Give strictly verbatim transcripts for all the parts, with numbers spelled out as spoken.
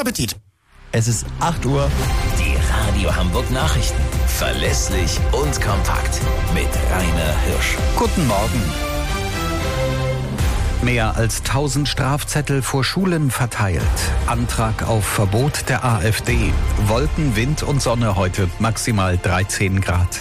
Appetit. Es ist acht Uhr. Die Radio Hamburg Nachrichten. Verlässlich und kompakt. Mit Rainer Hirsch. Guten Morgen. Mehr als tausend Strafzettel vor Schulen verteilt. Antrag auf Verbot der AfD. Wolken, Wind und Sonne heute. Maximal dreizehn Grad.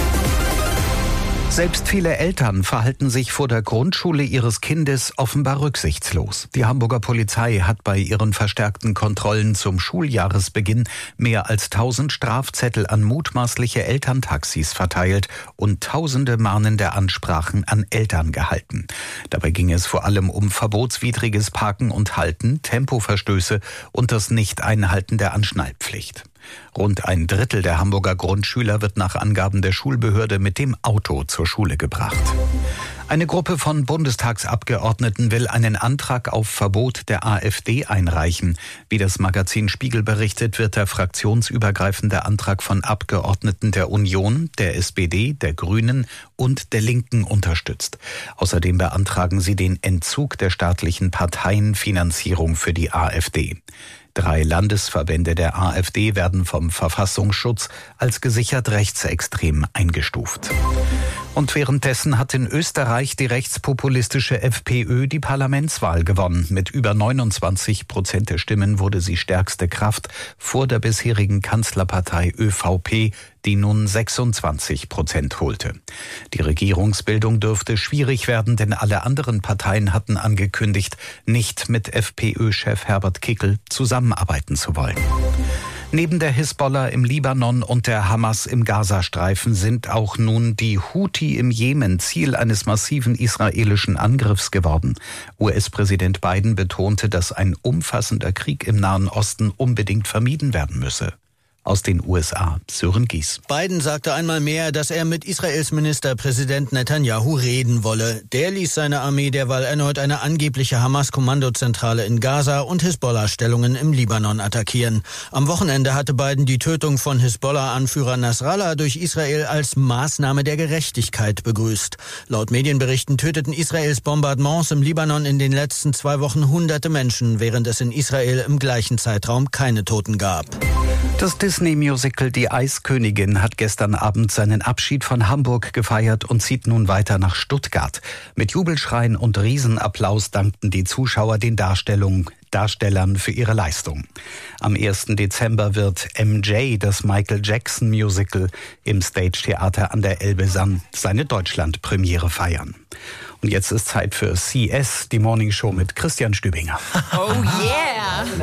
Selbst viele Eltern verhalten sich vor der Grundschule ihres Kindes offenbar rücksichtslos. Die Hamburger Polizei hat bei ihren verstärkten Kontrollen zum Schuljahresbeginn mehr als tausend Strafzettel an mutmaßliche Elterntaxis verteilt und tausende mahnende Ansprachen an Eltern gehalten. Dabei ging es vor allem um verbotswidriges Parken und Halten, Tempoverstöße und das Nicht-Einhalten der Anschnallpflicht. Rund ein Drittel der Hamburger Grundschüler wird nach Angaben der Schulbehörde mit dem Auto zur Schule gebracht. Eine Gruppe von Bundestagsabgeordneten will einen Antrag auf Verbot der AfD einreichen. Wie das Magazin Spiegel berichtet, wird der fraktionsübergreifende Antrag von Abgeordneten der Union, der S P D, der Grünen und der Linken unterstützt. Außerdem beantragen sie den Entzug der staatlichen Parteienfinanzierung für die AfD. Drei Landesverbände der AfD werden vom Verfassungsschutz als gesichert rechtsextrem eingestuft. Und währenddessen hat in Österreich die rechtspopulistische FPÖ die Parlamentswahl gewonnen. Mit über neunundzwanzig Prozent der Stimmen wurde sie stärkste Kraft vor der bisherigen Kanzlerpartei ÖVP, die nun sechsundzwanzig Prozent holte. Die Regierungsbildung dürfte schwierig werden, denn alle anderen Parteien hatten angekündigt, nicht mit FPÖ-Chef Herbert Kickl zusammenarbeiten zu wollen. Neben der Hisbollah im Libanon und der Hamas im Gazastreifen sind auch nun die Houthi im Jemen Ziel eines massiven israelischen Angriffs geworden. U S-Präsident Biden betonte, dass ein umfassender Krieg im Nahen Osten unbedingt vermieden werden müsse. Aus den U S A, Sören Gies. Biden sagte einmal mehr, dass er mit Israels Ministerpräsident Netanyahu reden wolle. Der ließ seine Armee derweil erneut eine angebliche Hamas-Kommandozentrale in Gaza und Hisbollah-Stellungen im Libanon attackieren. Am Wochenende hatte Biden die Tötung von Hisbollah-Anführer Nasrallah durch Israel als Maßnahme der Gerechtigkeit begrüßt. Laut Medienberichten töteten Israels Bombardements im Libanon in den letzten zwei Wochen hunderte Menschen, während es in Israel im gleichen Zeitraum keine Toten gab. Das Disney-Musical Die Eiskönigin hat gestern Abend seinen Abschied von Hamburg gefeiert und zieht nun weiter nach Stuttgart. Mit Jubelschreien und Riesenapplaus dankten die Zuschauer den Darstellungen Darstellern für ihre Leistung. Am ersten Dezember wird M J, das Michael Jackson Musical, im Stage Theater an der Elbe seine Deutschland-Premiere feiern. Und jetzt ist Zeit für C S, die Morning Show mit Christian Stübinger. Oh yeah!